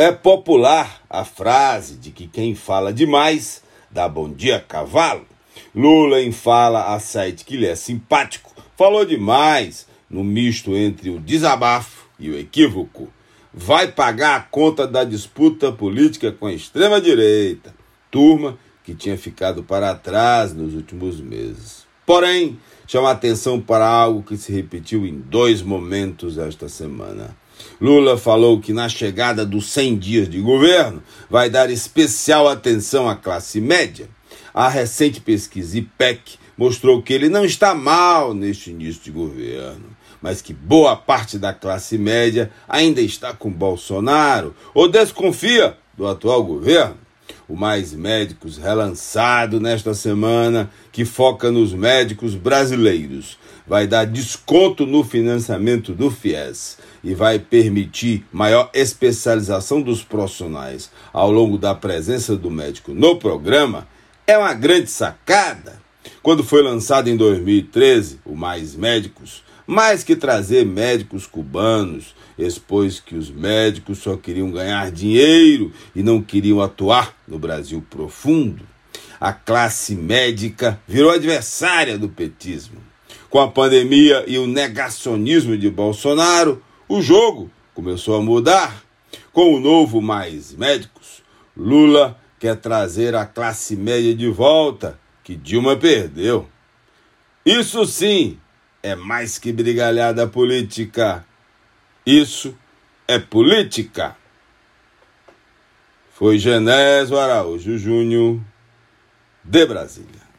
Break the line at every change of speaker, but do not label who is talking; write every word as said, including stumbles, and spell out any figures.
É popular a frase de que quem fala demais dá bom dia cavalo. Lula, em fala a site que lhe é simpático, falou demais no misto entre o desabafo e o equívoco. Vai pagar a conta da disputa política com a extrema-direita, turma que tinha ficado para trás nos últimos meses. Porém, chama atenção para algo que se repetiu em dois momentos esta semana. Lula falou que na chegada dos cem dias de governo vai dar especial atenção à classe média. A recente pesquisa I P E C mostrou que ele não está mal neste início de governo, mas que boa parte da classe média ainda está com Bolsonaro ou desconfia do atual governo. O Mais Médicos, relançado nesta semana, que foca nos médicos brasileiros, vai dar desconto no financiamento do FIES e vai permitir maior especialização dos profissionais ao longo da presença do médico no programa. É uma grande sacada. Quando foi lançado em dois mil e treze, o Mais Médicos, mais que trazer médicos cubanos, expôs que os médicos só queriam ganhar dinheiro e não queriam atuar no Brasil profundo. A classe médica virou adversária do petismo. Com a pandemia e o negacionismo de Bolsonaro, o jogo começou a mudar. Com o novo Mais Médicos, Lula quer trazer a classe média de volta, que Dilma perdeu. Isso sim é mais que brigalhada política. Isso é política. Foi Genésio Araújo Júnior, de Brasília.